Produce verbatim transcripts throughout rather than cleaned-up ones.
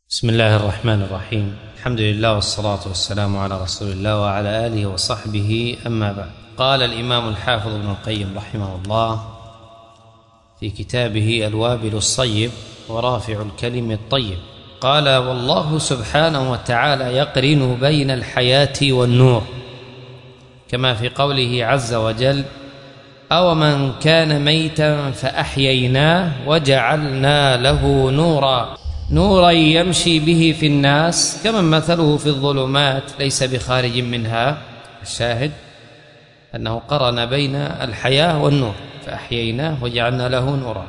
بسم الله الرحمن الرحيم. الحمد لله والصلاة والسلام على رسول الله وعلى آله وصحبه، أما بعد. قال الإمام الحافظ ابن القيم رحمه الله في كتابه الوابل الصيب ورافع الكلم الطيب، قال: والله سبحانه وتعالى يقرن بين الحياة والنور، كما في قوله عز وجل: أو من كان ميتا فأحييناه وجعلنا له نورا نورا يمشي به في الناس كمن مثله في الظلمات ليس بخارج منها. الشاهد أنه قرن بين الحياة والنور، فأحييناه وجعلنا له نورا.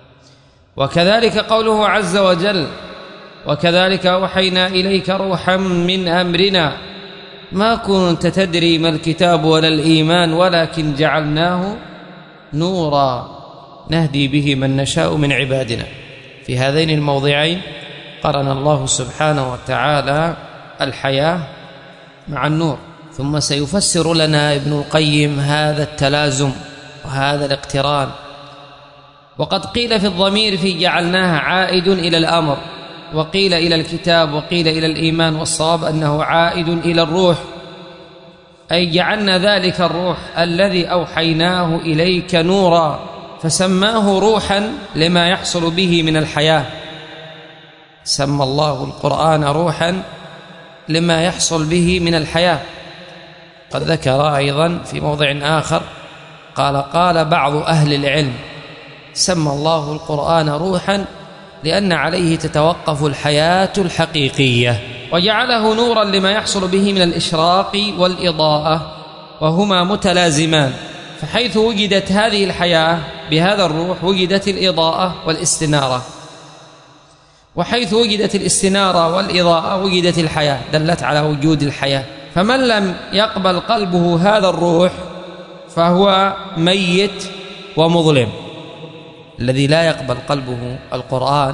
وكذلك قوله عز وجل: وكذلك أوحينا إليك روحا من أمرنا ما كنت تدري ما الكتاب ولا الإيمان ولكن جعلناه نورا نهدي به من نشاء من عبادنا. في هذين الموضعين قرن الله سبحانه وتعالى الحياة مع النور. ثم سيفسر لنا ابن القيم هذا التلازم وهذا الاقتران. وقد قيل في الضمير في جعلناها عائد إلى الأمر، وقيل إلى الكتاب، وقيل إلى الإيمان، والصواب أنه عائد إلى الروح، أي جعلنا ذلك الروح الذي أوحيناه إليك نورا، فسماه روحا لما يحصل به من الحياة. سمى الله القرآن روحا لما يحصل به من الحياة. قد ذكر أيضا في موضع آخر قال: قال بعض أهل العلم: سمى الله القرآن روحا لأن عليه تتوقف الحياة الحقيقية، وجعله نورا لما يحصل به من الإشراق والإضاءة، وهما متلازمان، فحيث وجدت هذه الحياة بهذا الروح وجدت الإضاءة والاستنارة، وحيث وجدت الاستنارة والإضاءة وجدت الحياة، دلت على وجود الحياة. فمن لم يقبل قلبه هذا الروح فهو ميت ومظلم. الذي لا يقبل قلبه القرآن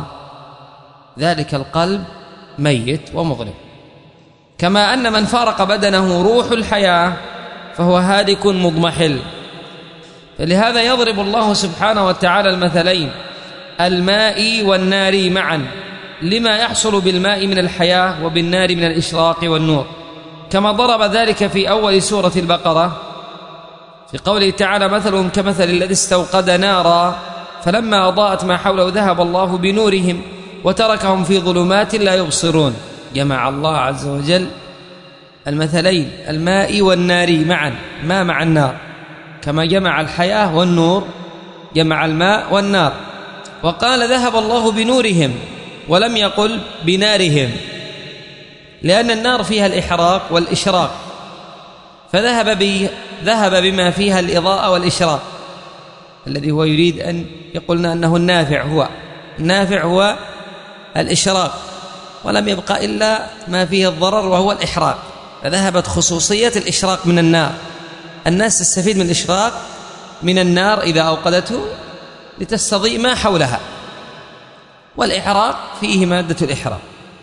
ذلك القلب ميت ومظلم. كما أن من فارق بدنه روح الحياة فهو هالك مضمحل. فلهذا يضرب الله سبحانه وتعالى المثلين: الماء والنار معا، لما يحصل بالماء من الحياة وبالنار من الإشراق والنور، كما ضرب ذلك في أول سورة البقرة في قوله تعالى: مثلهم كمثل الذي استوقد نارا فلما أضاءت ما حوله ذهب الله بنورهم وتركهم في ظلمات لا يبصرون. جمع الله عز وجل المثلين الماء والنار معا، ما مع النار، كما جمع الحياة والنور جمع الماء والنار. وقال: ذهب الله بنورهم، ولم يقل بنارهم، لأن النار فيها الإحراق والإشراق، فذهب بي ذهب بما فيها الإضاءة والإشراق، الذي هو يريد أن يقولنا أنه النافع، هو النافع هو الإشراق، ولم يبقى إلا ما فيه الضرر وهو الإحراق، فذهبت خصوصية الإشراق من النار. الناس تستفيد من الإشراق من النار إذا أوقدته لتستضيء ما حولها، والإحراق فيه مادة الإحراق،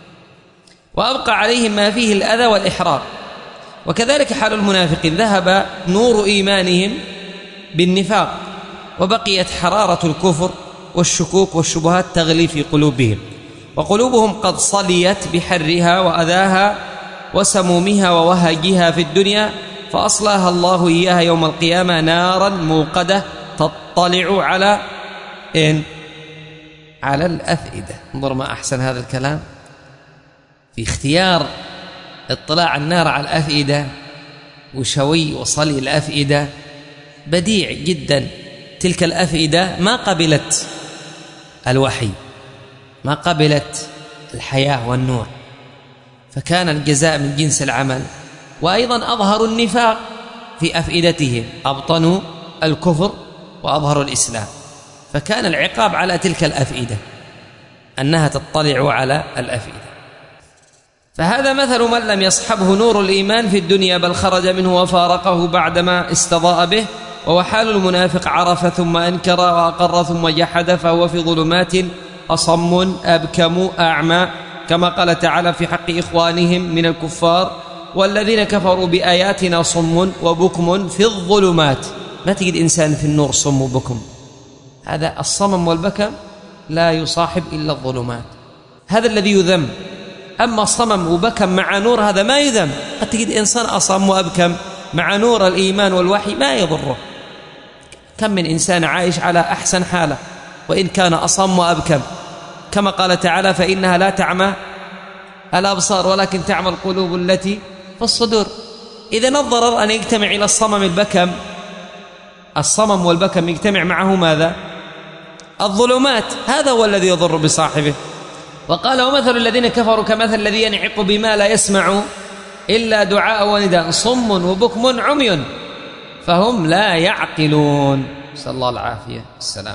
وأبقى عليهم ما فيه الأذى والإحراق. وكذلك حال المنافقين، ذهب نور إيمانهم بالنفاق، وبقيت حرارة الكفر والشكوك والشبهات تغلي في قلوبهم، وقلوبهم قد صليت بحرها وأذاها وسمومها ووهجها في الدنيا، فأصلاها الله إياها يوم القيامة نارا موقدة تطلع على إن؟ على الأفئدة. انظر ما أحسن هذا الكلام في اختيار اطلاع النار على الأفئدة وشوي وصلي الأفئدة، بديع جدا. تلك الأفئدة ما قبلت الوحي، ما قبلت الحياة والنور، فكان الجزاء من جنس العمل. وأيضا أظهروا النفاق في أفئدتهم، أبطنوا الكفر وأظهروا الإسلام، فكان العقاب على تلك الأفئدة أنها تطلع على الأفئدة. فهذا مثل من لم يصحبه نور الإيمان في الدنيا بل خرج منه وفارقه بعدما استضاء به، وهو حال المنافق: عرف ثم أنكر وأقر ثم جحد، فهو في ظلمات أصم أبكم أعمى، كما قال تعالى في حق إخوانهم من الكفار: والذين كفروا بآياتنا صم وبكم في الظلمات. ما تجد إنسان في النور صم وبكم، هذا الصمم والبكم لا يصاحب إلا الظلمات. هذا الذي يذم أما صمم وبكم مع نور هذا ما يذم. قد تجد إنسان أصم وأبكم مع نور الإيمان والوحي ما يضره. كم من إنسان عايش على أحسن حالة وإن كان أصم وأبكم، كما قال تعالى فإنها لا تعمى الأبصار ولكن تعمى القلوب التي في الصدور. إذن الضرر أن يجتمع إلى الصمم البكم، الصمم والبكم يجتمع معه ماذا؟ الظلمات. هذا هو الذي يضر بصاحبه. وقال ومثل الذين كفروا كمثل الذي ينعق بما لا يسمع إلا دعاء ونداء صم وبكم عمي فهم لا يعقلون. نسأل الله العافية والسلام.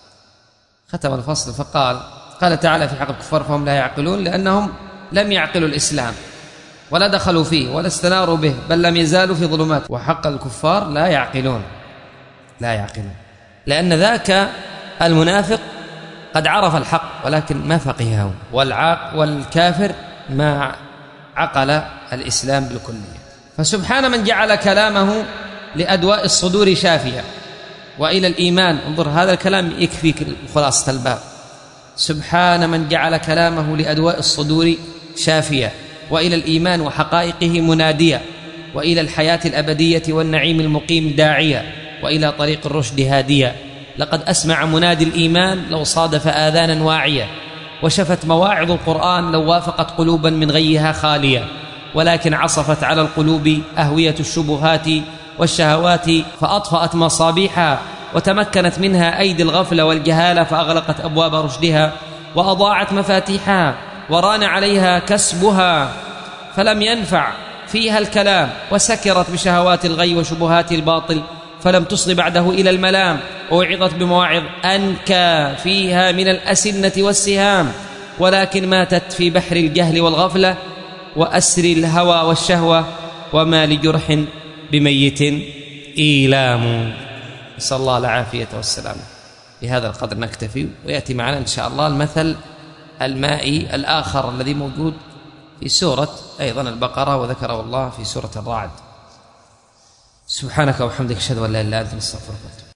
ختم الفصل فقال قال تعالى في حق الكفار فهم لا يعقلون لأنهم لم يعقلوا الإسلام ولا دخلوا فيه ولا استناروا به بل لم يزالوا في ظلمات. وحق الكفار لا يعقلون، لا يعقلون لأن ذاك المنافق قد عرف الحق ولكن ما فقهه، والعاق والكافر ما عقل الإسلام بالكلية. فسبحان من جعل كلامه لأدواء الصدور شافية وإلى الإيمان. انظر هذا الكلام يكفيك خلاصة الباب. سبحان من جعل كلامه لأدواء الصدور شافية وإلى الإيمان وحقائقه منادية وإلى الحياة الأبدية والنعيم المقيم داعية وإلى طريق الرشد هادية. لقد أسمع منادي الإيمان لو صادف آذانا واعية وشفت مواعظ القرآن لو وافقت قلوبا من غيها خالية، ولكن عصفت على القلوب أهوية الشبهات والشهوات فأطفأت مصابيحها وتمكنت منها أيدي الغفلة والجهالة فأغلقت أبواب رشدها وأضاعت مفاتيحها وران عليها كسبها فلم ينفع فيها الكلام وسكرت بشهوات الغي وشبهات الباطل فلم تصل بعده إلى الملام ووعظت بمواعظ أنكى فيها من الأسنة والسهام ولكن ماتت في بحر الجهل والغفلة وأسر الهوى والشهوة وما لجرح بميت إيلام. نسأل الله العافية والسلام. بهذا القدر نكتفي ويأتي معنا إن شاء الله المثل المائي الآخر الذي موجود في سورة أيضا البقرة وذكره الله في سورة الرعد. سبحانك وبحمدك أشهد أن لا إله إلا أنت نستغفرك.